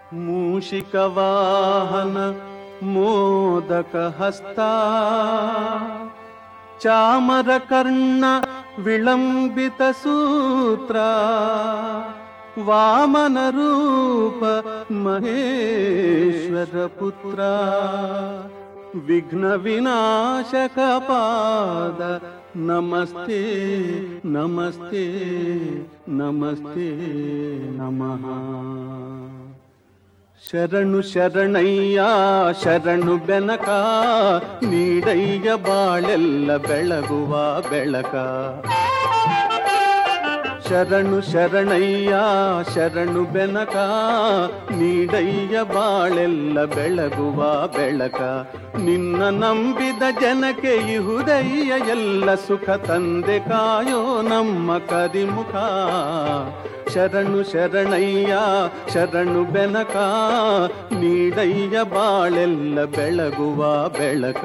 ಮೂಷಿಕವಾಹನ ಮೋದಕ ಹಸ್ತ ಚಾಮರಕರ್ಣ ವಿಳಂಬಿತ ಸೂತ್ರ ವಾಮನ ರೂಪ ಮಹೇಶ್ವರ ಪುತ್ರ ವಿಘ್ನ ವಿನಾಶಕ ಪಾದ ನಮಸ್ತೆ ನಮಸ್ತೆ ನಮಸ್ತೆ ನಮಃ. ಶರಣು ಶರಣಯ್ಯ ಶರಣು ಬೆನಕ ನೀಡಯ್ಯ ಬಾಳೆಲ್ಲ ಬೆಳಗುವ ಬೆಳಕ. ಶರಣು ಶರಣಯ್ಯ ಶರಣು ಬೆನಕ ನೀಡಯ್ಯ ಬಾಳೆಲ್ಲ ಬೆಳಗುವ ಬೆಳಕ. ನಿನ್ನ ನಂಬಿದ ಜನಕ್ಕೆ ಇಹುದಯ್ಯ ಎಲ್ಲ ಸುಖ ತಂದೆ ಕಾಯೋ ನಮ್ಮ ಕರಿಮುಖ. ಶರಣು ಶರಣಯ್ಯ ಶರಣು ಬೆನಕ ನೀಡಯ್ಯ ಬಾಳೆಲ್ಲ ಬೆಳಗುವ ಬೆಳಕ.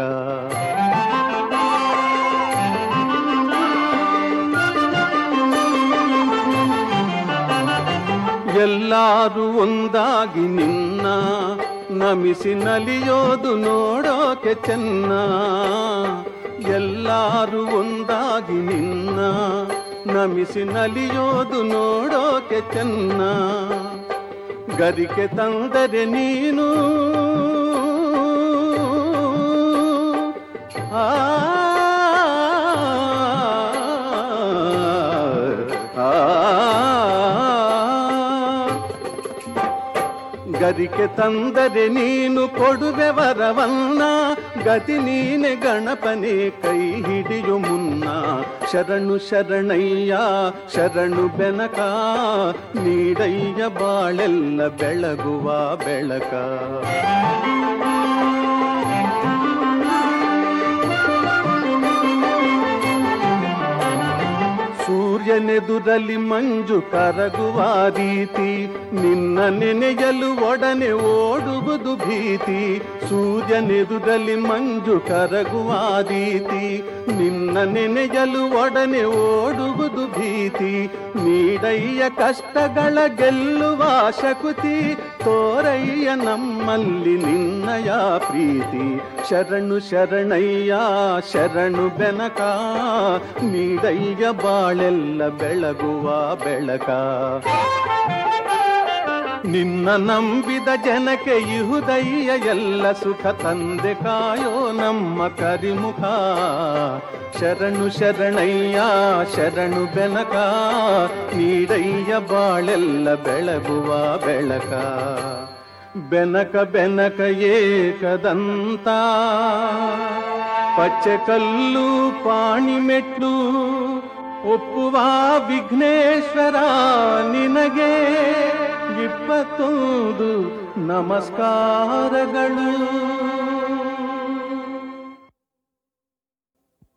ಎಲ್ಲರೂ ಒಂದಾಗಿ ನಿನ್ನ ನಮಿಸಿ ನಲಿಯೋದು ನೋಡೋಕೆ ಚೆನ್ನ. ಎಲ್ಲರೂ ಒಂದಾಗಿ ನಿನ್ನ ನಮಿಸಿ ನಲಿಯೋದು ನೋಡೋಕೆ ಚೆನ್ನ. ಗರಿಕೆ ತಂದರೆ ನೀನು ಗರಿಕೆ ತಂದರೆ ನೀನು ಕೊಡುವೆ ವರವನ್ನ. ಗತಿ ನೀನೆ ಗಣಪನೆ ಕೈ ಹಿಡಿಯು ಮುನ್ನ. ಶರಣು ಶರಣಯ್ಯ ಶರಣು ಬೆನಕ ನೀಡಯ್ಯ ಬಾಳೆಲ್ಲ ಬೆಳಗುವ ಬೆಳಕ. ಸೂರ್ಯನೆದುರಲ್ಲಿ ಮಂಜು ಕರಗುವ ರೀತಿ ನಿನ್ನ ನೆನೆಯಲು ಒಡನೆ ಓಡುವುದು ಭೀತಿ. ಸೂರ್ಯನೆದುರಲ್ಲಿ ಮಂಜು ಕರಗುವ ರೀತಿ ನಿನ್ನ ನೆನೆಯಲು ಒಡನೆ ಓಡುವುದು ಭೀತಿ. ನೀಡಯ್ಯ ಕಷ್ಟಗಳ ಗೆಲ್ಲುವ ಶಕುತಿ ತೋರಯ್ಯ ನಮ್ಮಲ್ಲಿ ನಿನ್ನಯ ಪ್ರೀತಿ. ಶರಣು ಶರಣಯ್ಯ ಶರಣು ಬೆನಕ ನೀಡಯ್ಯ ಬಾಳೆಲ್ಲ ಬೆಳಗುವ ಬೆಳಕ. ನಿನ್ನ ನಂಬಿದ ಜನಕ್ಕೆ ಇಹುದಯ್ಯ ಎಲ್ಲ ಸುಖ ತಂದೆ ಕಾಯೋ ನಮ್ಮ ಕರಿಮುಖ. ಶರಣು ಶರಣಯ್ಯ ಶರಣು ಬೆನಕ ನೀಡಯ್ಯ ಬಾಳೆಲ್ಲ ಬೆಳಗುವ ಬೆಳಕ. ಬೆನಕ ಬೆನಕ ಏಕದಂತ ಪಚ್ಚೆ ಕಲ್ಲು ಪಾಣಿಮೆಟ್ಲು ಒಪ್ಪುವ ವಿಘ್ನೇಶ್ವರ ನಿನಗೆ 21 ನಮಸ್ಕಾರಗಳು.